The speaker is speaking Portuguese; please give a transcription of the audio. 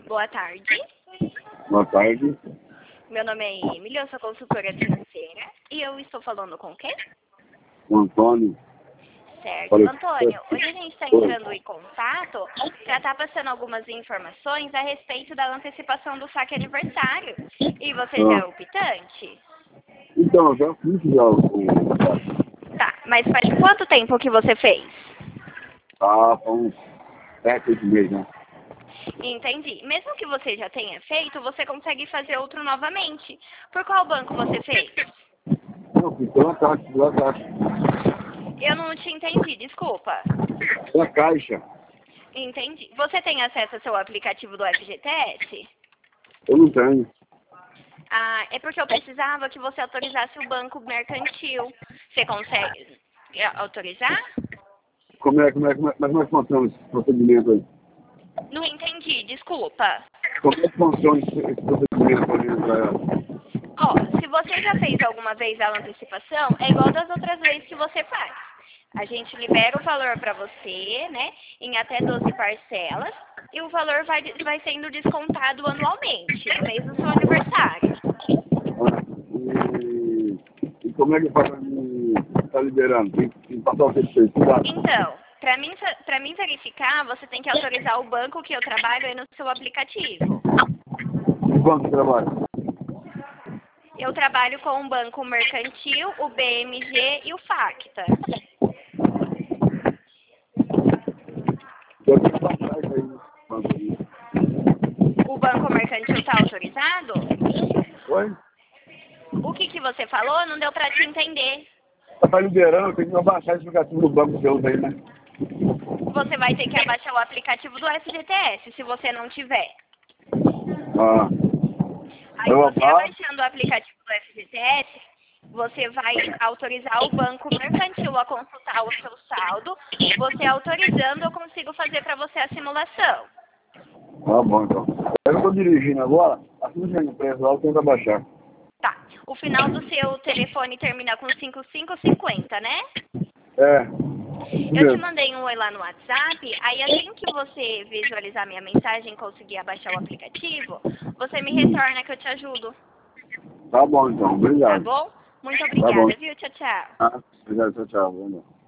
Boa tarde. Boa tarde. Meu nome é Emily, eu sou consultora financeira e eu estou falando com quem? O Antônio. Certo. Falei. Antônio, hoje a gente está entrando em contato para estar passando algumas informações a respeito da antecipação do saque aniversário. E você já é optante? Então, já fiz já o... Tá, mas faz quanto tempo que você fez? Ah, foi uns 7, 8 meses, né? Entendi. Mesmo que você já tenha feito, você consegue fazer outro novamente. Por qual banco você fez? Não, fiz pela Caixa, pela Caixa. Eu não te entendi, desculpa. Pela Caixa. Entendi. Você tem acesso ao seu aplicativo do FGTS? Eu não tenho. Ah, é porque eu precisava que você autorizasse o banco mercantil. Você consegue autorizar? Mas como é que funciona esse procedimento aí? Não entendi, desculpa. Como é que funciona esse procedimento aí pra ela? Ó, se você já fez alguma vez a antecipação, é igual das outras vezes que você faz. A gente libera o valor para você, né, em até 12 parcelas, e o valor vai sendo descontado anualmente, no mês do seu aniversário. E como é que faz pra mim estar liberando? Tem que passar o certificado? Então, para mim verificar, você tem que autorizar o banco que eu trabalho aí no seu aplicativo. E quanto trabalho? Eu trabalho com o Banco Mercantil, o BMG e o Facta. Eu tenho que passar isso aí, né? Banco aí. O Banco Mercantil está autorizado? Oi? O que você falou? Não deu para te entender. Tá liberando, tem que baixar esse aplicativo do banco seu aí, né? Você vai ter que abaixar o aplicativo do FGTS, se você não tiver. Ah. Aí você abaixando o aplicativo do FGTS, você vai autorizar o Banco Mercantil a consultar o seu saldo. Você autorizando, eu consigo fazer para você a simulação. Tá bom, então. Eu tô dirigindo agora, assim que eu preço lá, eu tento abaixar. Tá. O final do seu telefone termina com 5550, né? É. Eu te mandei um oi lá no WhatsApp, aí assim que você visualizar minha mensagem e conseguir abaixar o aplicativo, você me retorna que eu te ajudo. Tá bom, então. Tá Obrigado. bom? Muito Tá bom. obrigada, viu? Tchau, tchau. Ah, obrigado. Tchau, tchau. Vamos lá.